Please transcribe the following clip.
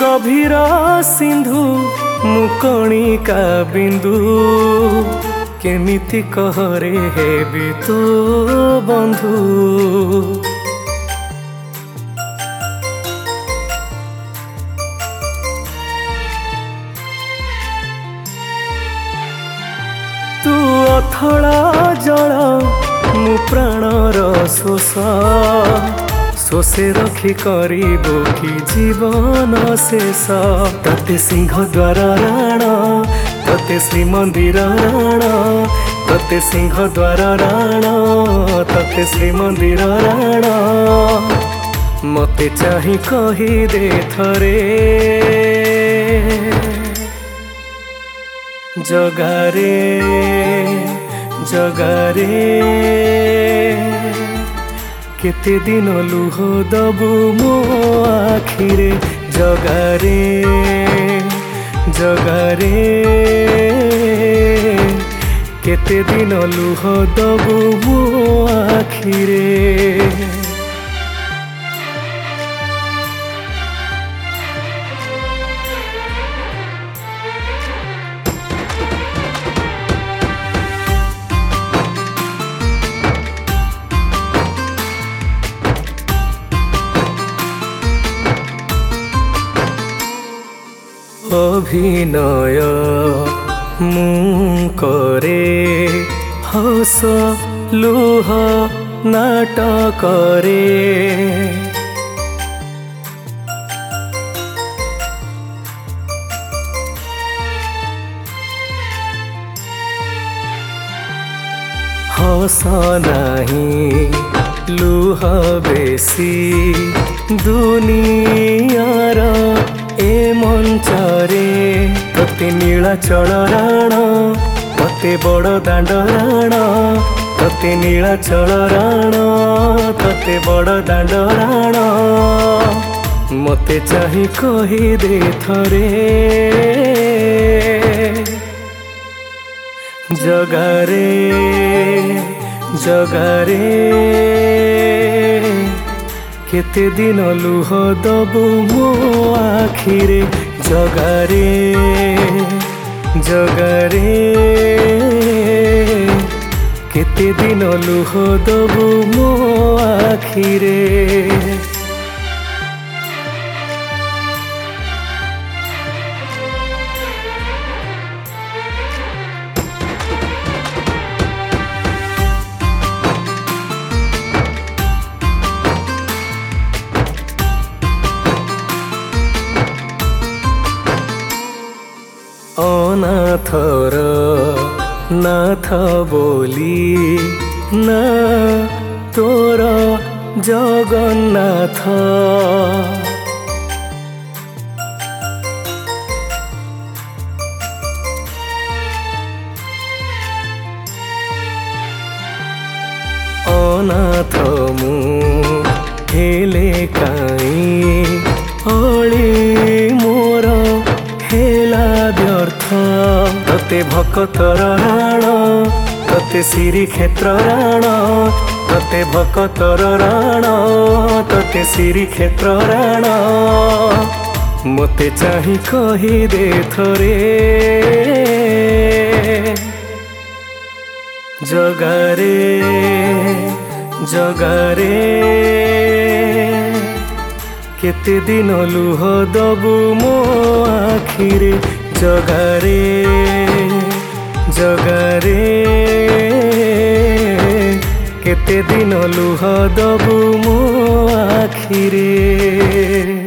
गभीरा सिंधु मुकणिका बिंदु केमिति कहरे हेबि तो बंधु। तू अथड़ा जल मु प्राणर शोष शोषे रखी करिबो कि जीवन शेष। तते सिंह द्वार राण तते श्रीमंदिर राण तते सिंह द्वार राण तते श्रीमंदिर राण मते चाही कही दे थरे जगारे जगारे केते दिन लुह दबु मो आखिरे जगारे जगारे केते दिन लुह दबु मो आखिरे। अभिनय मु करे हस लुह नाटक रे हस नाही लुह बेसी दुनियार ए मंचरे तते नीलाचल राण तते बड़ दांड राण तते नीलाचल राण तते बड़ दांड राण मते चाही कही दे थरे जगारे जगारे केते दिन लुह दबु मो आखिरे जगारे जगारे केते दिन लुह दबु मो आखिरे। अनाथर नाथ बोली ना तोर जगन्नाथ अनाथ मु हेले काई अली मोर हेला व्यर्थ तते भकतर राण तते श्रीक्षेत्र राण तते भकतर राण तते श्रीक्षेत्र राण मते चाही कही दे थरे जगारे जगारे केते दिन लुह दबु मो आखिरे जगारे जगारे केते दिन लुह दबु मो आखिरे।